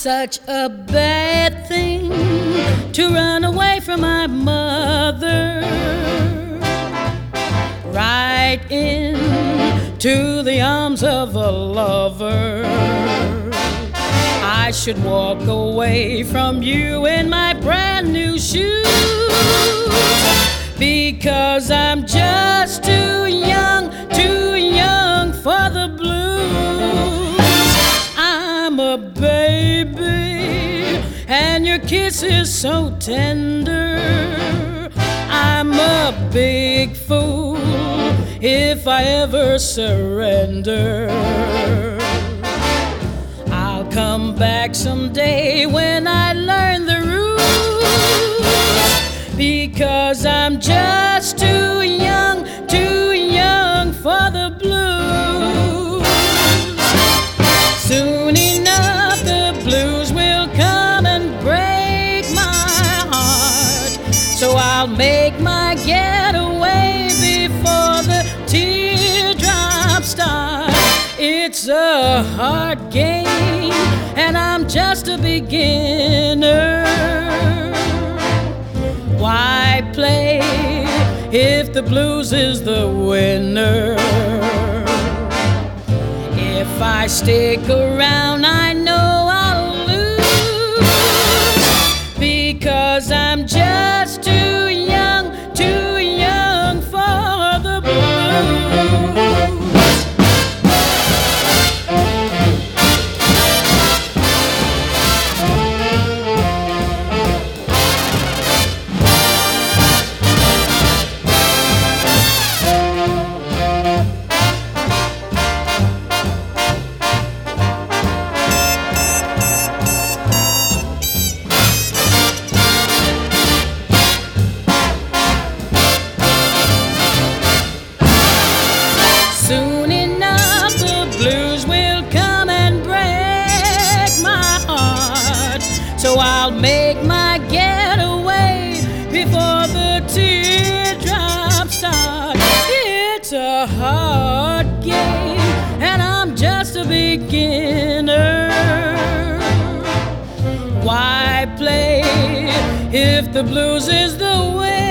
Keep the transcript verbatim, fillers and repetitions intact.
such a bad thing to run away from my mother, right into the arms of a lover. I should walk away from you in my brand new shoes, because I'm just too young, too young for the blues. I'm a baby and your kiss is so tender. I'm a big fool if I ever surrender. I'll come back someday when I learn the rules, because I'm just too young, too young for the blues. Soon enough the blues will come and break my heart, so I'll make my getaway before the teardrops start. It's a hard game and I'm just a beginner. Why play if the blues is the winner? If I stick around, I know I'll lose, because I'm just too young, too young for the blues. Soon enough the blues will come and break my heart, so I'll make my getaway before the teardrops start. It's a hard game and I'm just a beginner. Why play if the blues is the way?